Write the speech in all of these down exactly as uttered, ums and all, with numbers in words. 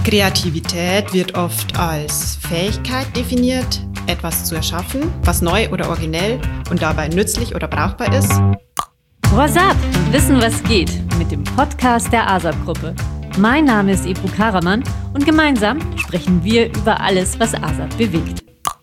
Kreativität wird oft als Fähigkeit definiert, etwas zu erschaffen, was neu oder originell und dabei nützlich oder brauchbar ist. What's up? Wissen, was geht mit dem Podcast der ASAP-Gruppe. Mein Name ist Ebru Karaman und gemeinsam sprechen wir über alles, was ASAP bewegt.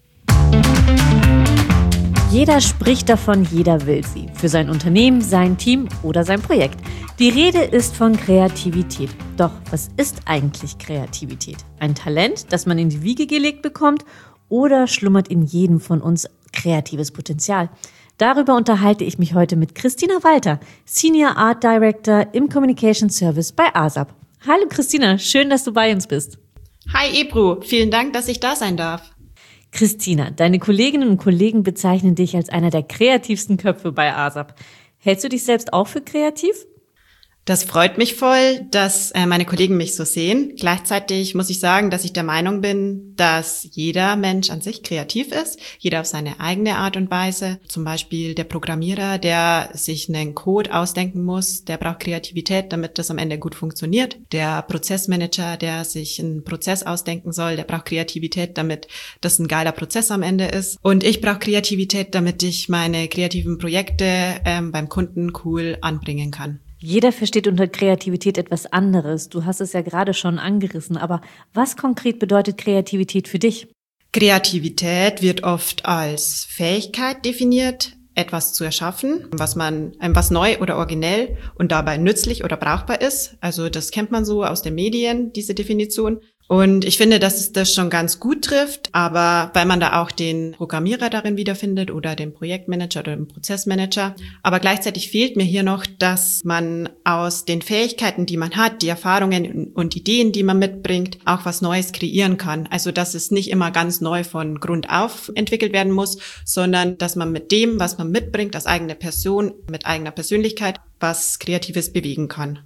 Jeder spricht davon, jeder will sie. Für sein Unternehmen, sein Team oder sein Projekt. Die Rede ist von Kreativität. Doch was ist eigentlich Kreativität? Ein Talent, das man in die Wiege gelegt bekommt, oder schlummert in jedem von uns kreatives Potenzial? Darüber unterhalte ich mich heute mit Christina Walter, Senior Art Director im Communication Service bei ASAP. Hallo Christina, schön, dass du bei uns bist. Hi Ebru, vielen Dank, dass ich da sein darf. Christina, deine Kolleginnen und Kollegen bezeichnen dich als einer der kreativsten Köpfe bei ASAP. Hältst du dich selbst auch für kreativ? Das freut mich voll, dass äh, meine Kollegen mich so sehen. Gleichzeitig muss ich sagen, dass ich der Meinung bin, dass jeder Mensch an sich kreativ ist, jeder auf seine eigene Art und Weise. Zum Beispiel der Programmierer, der sich einen Code ausdenken muss, der braucht Kreativität, damit das am Ende gut funktioniert. Der Prozessmanager, der sich einen Prozess ausdenken soll, der braucht Kreativität, damit das ein geiler Prozess am Ende ist. Und ich brauche Kreativität, damit ich meine kreativen Projekte ähm, beim Kunden cool anbringen kann. Jeder versteht unter Kreativität etwas anderes. Du hast es ja gerade schon angerissen, aber was konkret bedeutet Kreativität für dich? Kreativität wird oft als Fähigkeit definiert, etwas zu erschaffen, was man, was neu oder originell und dabei nützlich oder brauchbar ist. Also das kennt man so aus den Medien, diese Definition. Und ich finde, dass es das schon ganz gut trifft, aber weil man da auch den Programmierer darin wiederfindet oder den Projektmanager oder den Prozessmanager. Aber gleichzeitig fehlt mir hier noch, dass man aus den Fähigkeiten, die man hat, die Erfahrungen und Ideen, die man mitbringt, auch was Neues kreieren kann. Also dass es nicht immer ganz neu von Grund auf entwickelt werden muss, sondern dass man mit dem, was man mitbringt, als eigene Person, mit eigener Persönlichkeit, was Kreatives bewegen kann.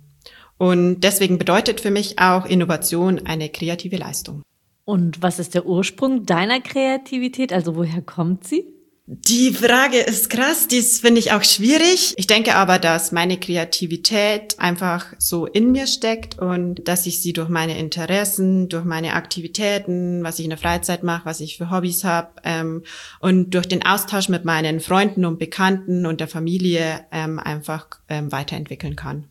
Und deswegen bedeutet für mich auch Innovation eine kreative Leistung. Und was ist der Ursprung deiner Kreativität? Also woher kommt sie? Die Frage ist krass, dies finde ich auch schwierig. Ich denke aber, dass meine Kreativität einfach so in mir steckt und dass ich sie durch meine Interessen, durch meine Aktivitäten, was ich in der Freizeit mache, was ich für Hobbys habe ähm, und durch den Austausch mit meinen Freunden und Bekannten und der Familie ähm, einfach ähm, weiterentwickeln kann.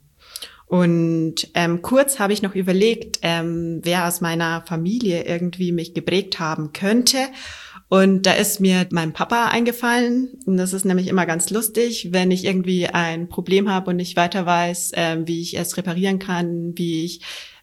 Und ähm, kurz habe ich noch überlegt, ähm, wer aus meiner Familie irgendwie mich geprägt haben könnte. Und da ist mir mein Papa eingefallen. Und das ist nämlich immer ganz lustig, wenn ich irgendwie ein Problem habe und nicht weiter weiß, ähm, wie ich es reparieren kann, wie ich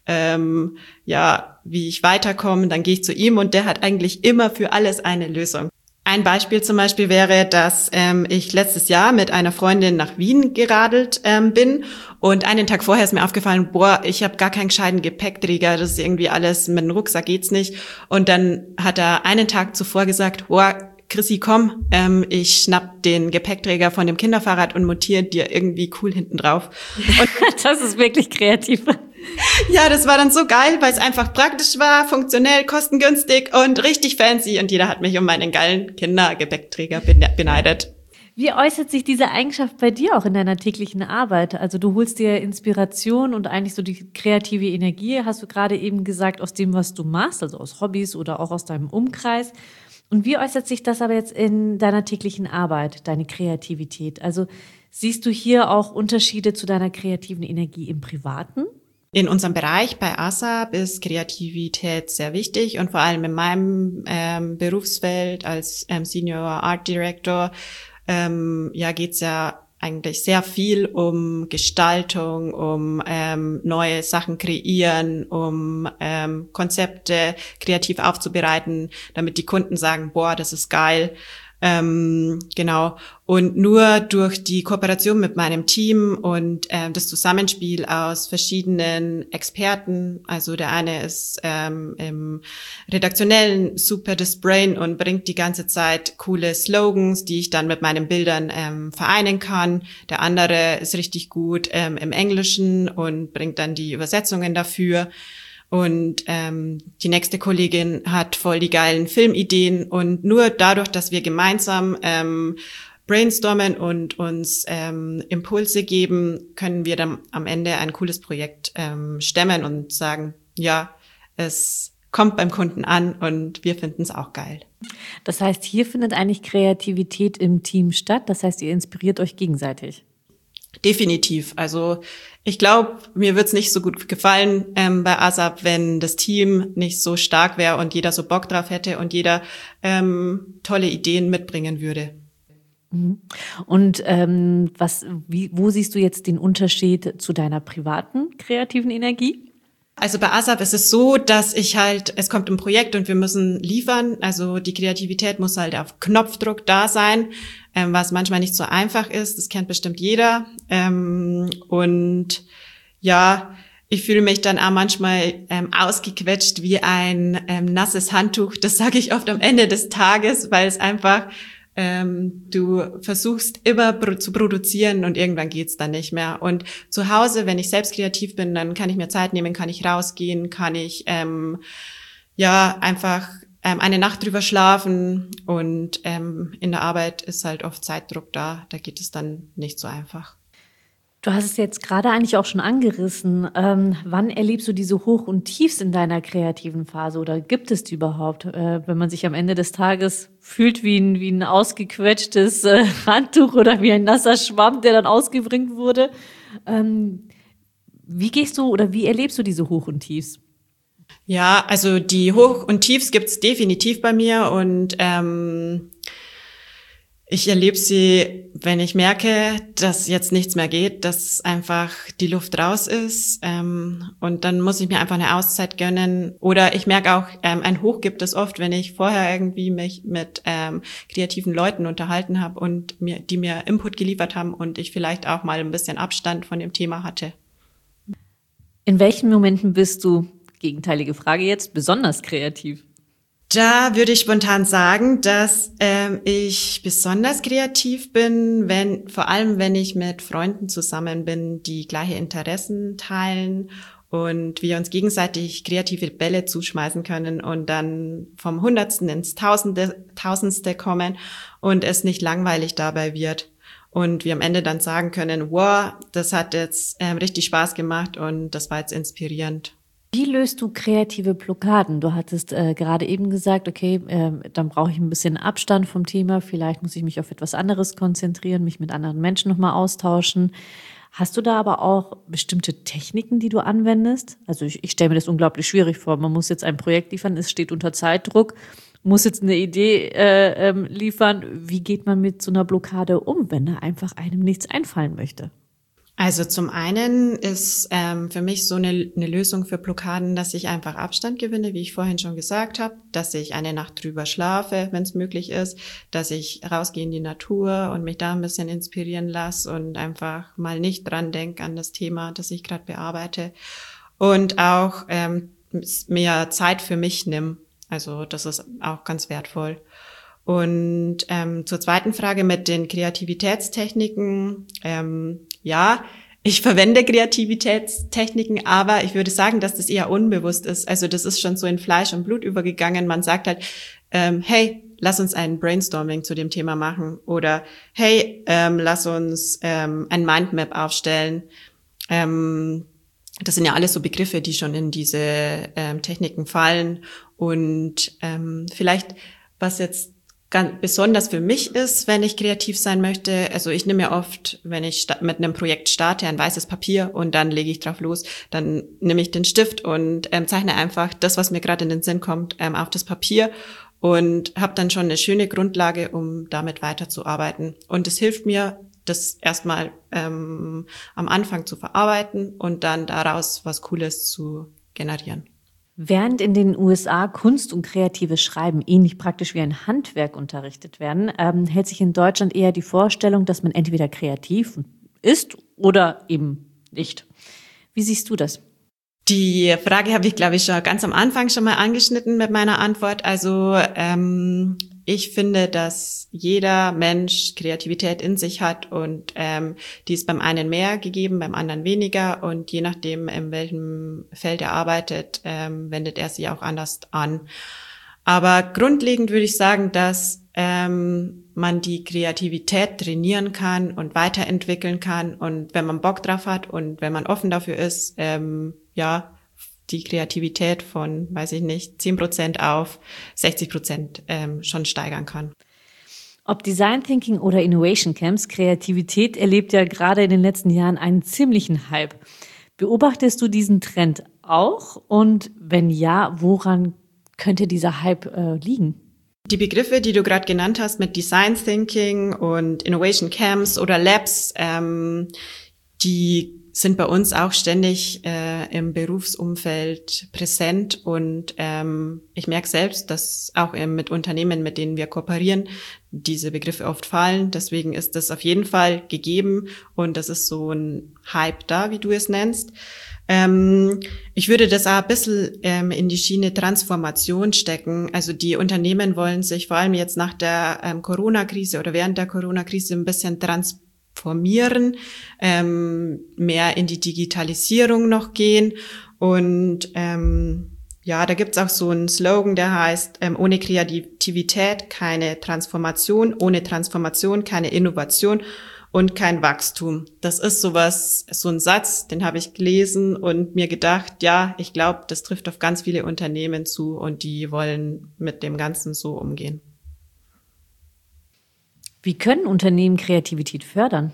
ähm, ja, wie ich weiterkomme, dann gehe ich zu ihm und der hat eigentlich immer für alles eine Lösung. Ein Beispiel zum Beispiel wäre, dass ähm, ich letztes Jahr mit einer Freundin nach Wien geradelt ähm, bin und einen Tag vorher ist mir aufgefallen, boah, ich habe gar keinen gescheiten Gepäckträger, das ist irgendwie alles, mit dem Rucksack geht's nicht. Und dann hat er einen Tag zuvor gesagt, boah, Chrissy, komm, ähm, ich schnapp den Gepäckträger von dem Kinderfahrrad und montiere dir irgendwie cool hinten drauf. Und das ist wirklich kreativ. Ja, das war dann so geil, weil es einfach praktisch war, funktionell, kostengünstig und richtig fancy. Und jeder hat mich um meinen geilen Kindergepäckträger beneidet. Wie äußert sich diese Eigenschaft bei dir auch in deiner täglichen Arbeit? Also du holst dir Inspiration und eigentlich so die kreative Energie, hast du gerade eben gesagt, aus dem, was du machst, also aus Hobbys oder auch aus deinem Umkreis. Und wie äußert sich das aber jetzt in deiner täglichen Arbeit, deine Kreativität? Also siehst du hier auch Unterschiede zu deiner kreativen Energie im Privaten? In unserem Bereich bei ASAP ist Kreativität sehr wichtig und vor allem in meinem ähm, Berufsfeld als ähm, Senior Art Director ähm, ja geht's ja eigentlich sehr viel um Gestaltung, um ähm, neue Sachen kreieren, um ähm, Konzepte kreativ aufzubereiten, damit die Kunden sagen, boah, das ist geil. Ähm, genau. Und nur durch die Kooperation mit meinem Team und ähm, das Zusammenspiel aus verschiedenen Experten, also der eine ist ähm, im Redaktionellen super das Brain und bringt die ganze Zeit coole Slogans, die ich dann mit meinen Bildern ähm, vereinen kann. Der andere ist richtig gut ähm, im Englischen und bringt dann die Übersetzungen dafür. Und ähm, die nächste Kollegin hat voll die geilen Filmideen und nur dadurch, dass wir gemeinsam ähm, brainstormen und uns ähm, Impulse geben, können wir dann am Ende ein cooles Projekt ähm, stemmen und sagen, ja, es kommt beim Kunden an und wir finden es auch geil. Das heißt, hier findet eigentlich Kreativität im Team statt. Das heißt, ihr inspiriert euch gegenseitig. Definitiv. Also ich glaube, mir wird's nicht so gut gefallen ähm, bei ASAP, wenn das Team nicht so stark wäre und jeder so Bock drauf hätte und jeder ähm, tolle Ideen mitbringen würde. Und ähm, was, wie, wo siehst du jetzt den Unterschied zu deiner privaten kreativen Energie? Also bei ASAP ist es so, dass ich halt, es kommt ein Projekt und wir müssen liefern. Also die Kreativität muss halt auf Knopfdruck da sein, ähm, was manchmal nicht so einfach ist. Das kennt bestimmt jeder. Ähm, und ja, ich fühle mich dann auch manchmal ähm, ausgequetscht wie ein ähm, nasses Handtuch. Das sage ich oft am Ende des Tages, weil es einfach Ähm, du versuchst immer pro- zu produzieren und irgendwann geht's dann nicht mehr. Und zu Hause, wenn ich selbst kreativ bin, dann kann ich mir Zeit nehmen, kann ich rausgehen, kann ich ähm, ja einfach ähm, eine Nacht drüber schlafen. Und ähm, in der Arbeit ist halt oft Zeitdruck da. Da geht es dann nicht so einfach. Du hast es jetzt gerade eigentlich auch schon angerissen. Ähm, wann erlebst du diese Hoch- und Tiefs in deiner kreativen Phase oder gibt es die überhaupt, äh, wenn man sich am Ende des Tages fühlt wie ein, wie ein ausgequetschtes äh, Handtuch oder wie ein nasser Schwamm, der dann ausgebringt wurde? Ähm, wie gehst du oder wie erlebst du diese Hoch- und Tiefs? Ja, also die Hoch- und Tiefs gibt's definitiv bei mir und ähm, ich erlebe sie, wenn ich merke, dass jetzt nichts mehr geht, dass einfach die Luft raus ist ähm, und dann muss ich mir einfach eine Auszeit gönnen. Oder ich merke auch, ähm, ein Hoch gibt es oft, wenn ich vorher irgendwie mich mit ähm, kreativen Leuten unterhalten habe und mir, die mir Input geliefert haben und ich vielleicht auch mal ein bisschen Abstand von dem Thema hatte. In welchen Momenten bist du, gegenteilige Frage jetzt, besonders kreativ? Da würde ich spontan sagen, dass ähm, ich besonders kreativ bin, wenn vor allem wenn ich mit Freunden zusammen bin, die gleiche Interessen teilen und wir uns gegenseitig kreative Bälle zuschmeißen können und dann vom Hundertsten ins Tausende, Tausendste kommen und es nicht langweilig dabei wird. Und wir am Ende dann sagen können, wow, das hat jetzt ähm, richtig Spaß gemacht und das war jetzt inspirierend. Wie löst du kreative Blockaden? Du hattest äh, gerade eben gesagt, okay, äh, dann brauche ich ein bisschen Abstand vom Thema. Vielleicht muss ich mich auf etwas anderes konzentrieren, mich mit anderen Menschen nochmal austauschen. Hast du da aber auch bestimmte Techniken, die du anwendest? Also ich, ich stelle mir das unglaublich schwierig vor. Man muss jetzt ein Projekt liefern, es steht unter Zeitdruck, muss jetzt eine Idee äh, ähm, liefern. Wie geht man mit so einer Blockade um, wenn da einfach einem nichts einfallen möchte? Also zum einen ist ähm, für mich so eine, eine Lösung für Blockaden, dass ich einfach Abstand gewinne, wie ich vorhin schon gesagt habe, dass ich eine Nacht drüber schlafe, wenn es möglich ist, dass ich rausgehe in die Natur und mich da ein bisschen inspirieren lasse und einfach mal nicht dran denke an das Thema, das ich gerade bearbeite und auch ähm, mehr Zeit für mich nimm. Also das ist auch ganz wertvoll. Und ähm, zur zweiten Frage mit den Kreativitätstechniken. Ähm, ja, ich verwende Kreativitätstechniken, aber ich würde sagen, dass das eher unbewusst ist. Also das ist schon so in Fleisch und Blut übergegangen. Man sagt halt, ähm, hey, lass uns ein Brainstorming zu dem Thema machen. Oder hey, ähm, lass uns ähm, ein Mindmap aufstellen. Ähm, das sind ja alles so Begriffe, die schon in diese ähm, Techniken fallen. Und ähm, vielleicht, was jetzt ganz besonders für mich ist, wenn ich kreativ sein möchte, also ich nehme ja oft, wenn ich mit einem Projekt starte, ein weißes Papier und dann lege ich drauf los, dann nehme ich den Stift und ähm, zeichne einfach das, was mir gerade in den Sinn kommt, ähm, auf das Papier und habe dann schon eine schöne Grundlage, um damit weiterzuarbeiten. Und es hilft mir, das erstmal ähm, am Anfang zu verarbeiten und dann daraus was Cooles zu generieren. Während in den U S A Kunst und kreatives Schreiben ähnlich praktisch wie ein Handwerk unterrichtet werden, ähm, hält sich in Deutschland eher die Vorstellung, dass man entweder kreativ ist oder eben nicht. Wie siehst du das? Die Frage habe ich, glaube ich, schon ganz am Anfang schon mal angeschnitten mit meiner Antwort. Also ähm, ich finde, dass jeder Mensch Kreativität in sich hat und ähm, die ist beim einen mehr gegeben, beim anderen weniger und je nachdem, in welchem Feld er arbeitet, ähm, wendet er sie auch anders an. Aber grundlegend würde ich sagen, dass ähm, man die Kreativität trainieren kann und weiterentwickeln kann und wenn man Bock drauf hat und wenn man offen dafür ist, ähm, ja, die Kreativität von, weiß ich nicht, zehn Prozent auf sechzig Prozent ähm, schon steigern kann. Ob Design Thinking oder Innovation Camps, Kreativität erlebt ja gerade in den letzten Jahren einen ziemlichen Hype. Beobachtest du diesen Trend auch? Und wenn ja, woran könnte dieser Hype äh, liegen? Die Begriffe, die du gerade genannt hast mit Design Thinking und Innovation Camps oder Labs, ähm, die sind bei uns auch ständig äh, im Berufsumfeld präsent und ähm, ich merke selbst, dass auch ähm, mit Unternehmen, mit denen wir kooperieren, diese Begriffe oft fallen. Deswegen ist das auf jeden Fall gegeben und das ist so ein Hype da, wie du es nennst. Ähm, ich würde das auch ein bisschen ähm, in die Schiene Transformation stecken. Also die Unternehmen wollen sich vor allem jetzt nach der ähm, Corona-Krise oder während der Corona-Krise ein bisschen transformieren. formieren, ähm, mehr in die Digitalisierung noch gehen und ähm, ja, da gibt's auch so einen Slogan, der heißt, ähm, ohne Kreativität keine Transformation, ohne Transformation keine Innovation und kein Wachstum. Das ist sowas, so ein Satz, den habe ich gelesen und mir gedacht, ja, ich glaube, das trifft auf ganz viele Unternehmen zu und die wollen mit dem Ganzen so umgehen. Wie können Unternehmen Kreativität fördern?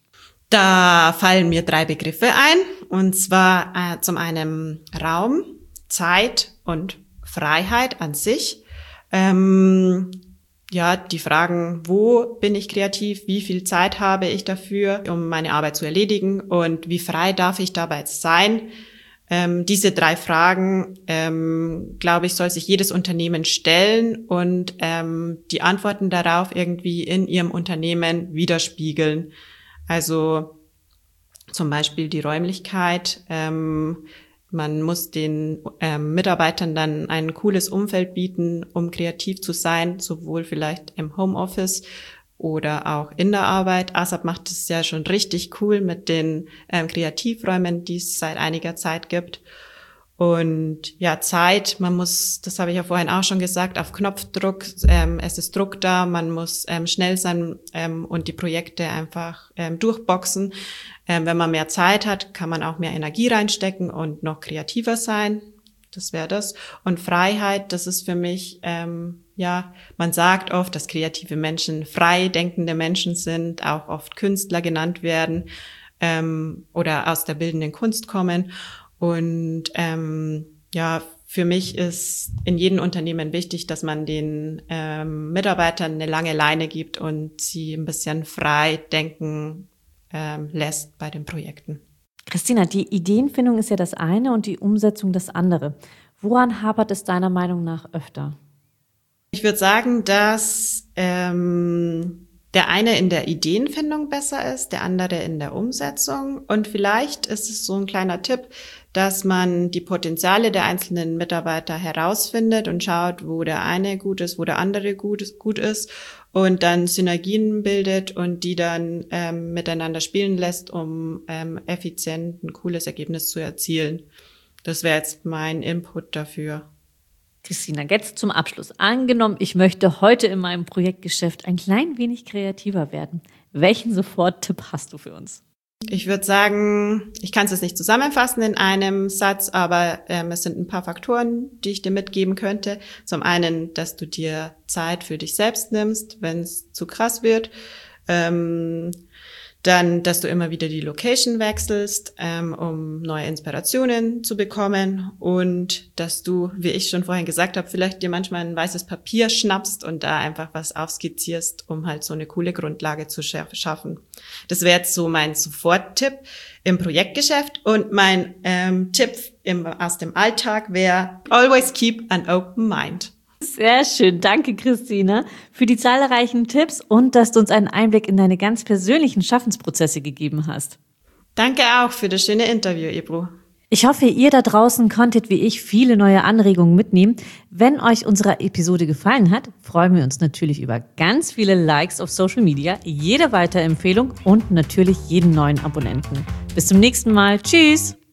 Da fallen mir drei Begriffe ein, und zwar äh, zum einen Raum, Zeit und Freiheit an sich. Ähm, ja, die Fragen, wo bin ich kreativ, wie viel Zeit habe ich dafür, um meine Arbeit zu erledigen und wie frei darf ich dabei sein? Ähm, diese drei Fragen, ähm, glaube ich, soll sich jedes Unternehmen stellen und ähm, die Antworten darauf irgendwie in ihrem Unternehmen widerspiegeln. Also zum Beispiel die Räumlichkeit. Ähm, man muss den ähm, Mitarbeitern dann ein cooles Umfeld bieten, um kreativ zu sein, sowohl vielleicht im Homeoffice oder auch in der Arbeit. ASAP macht es ja schon richtig cool mit den ähm, Kreativräumen, die es seit einiger Zeit gibt. Und ja, Zeit, man muss, das habe ich ja vorhin auch schon gesagt, auf Knopfdruck, ähm, es ist Druck da, man muss ähm, schnell sein ähm, und die Projekte einfach ähm, durchboxen. Ähm, wenn man mehr Zeit hat, kann man auch mehr Energie reinstecken und noch kreativer sein. Das wäre das. Und Freiheit, das ist für mich, ähm, ja, man sagt oft, dass kreative Menschen frei denkende Menschen sind, auch oft Künstler genannt werden ähm, oder aus der bildenden Kunst kommen. Und ähm, ja, für mich ist in jedem Unternehmen wichtig, dass man den ähm, Mitarbeitern eine lange Leine gibt und sie ein bisschen frei denken ähm, lässt bei den Projekten. Christina, die Ideenfindung ist ja das eine und die Umsetzung das andere. Woran hapert es deiner Meinung nach öfter? Ich würde sagen, dass ähm, der eine in der Ideenfindung besser ist, der andere in der Umsetzung. Und vielleicht ist es so ein kleiner Tipp, dass man die Potenziale der einzelnen Mitarbeiter herausfindet und schaut, wo der eine gut ist, wo der andere gut, gut ist und dann Synergien bildet und die dann ähm, miteinander spielen lässt, um ähm, effizient ein cooles Ergebnis zu erzielen. Das wäre jetzt mein Input dafür. Christina, jetzt zum Abschluss. Angenommen, ich möchte heute in meinem Projektgeschäft ein klein wenig kreativer werden. Welchen Sofort-Tipp hast du für uns? Ich würde sagen, ich kann es jetzt nicht zusammenfassen in einem Satz, aber ähm, es sind ein paar Faktoren, die ich dir mitgeben könnte. Zum einen, dass du dir Zeit für dich selbst nimmst, wenn es zu krass wird. Ähm, Dann, dass du immer wieder die Location wechselst, ähm, um neue Inspirationen zu bekommen und dass du, wie ich schon vorhin gesagt habe, vielleicht dir manchmal ein weißes Papier schnappst und da einfach was aufskizzierst, um halt so eine coole Grundlage zu schaffen. Das wäre jetzt so mein Sofort-Tipp im Projektgeschäft und mein ähm, Tipp im, aus dem Alltag wäre always keep an open mind. Sehr schön. Danke, Christina, für die zahlreichen Tipps und dass du uns einen Einblick in deine ganz persönlichen Schaffensprozesse gegeben hast. Danke auch für das schöne Interview, Ebru. Ich hoffe, ihr da draußen konntet wie ich viele neue Anregungen mitnehmen. Wenn euch unsere Episode gefallen hat, freuen wir uns natürlich über ganz viele Likes auf Social Media, jede Weiterempfehlung und natürlich jeden neuen Abonnenten. Bis zum nächsten Mal. Tschüss!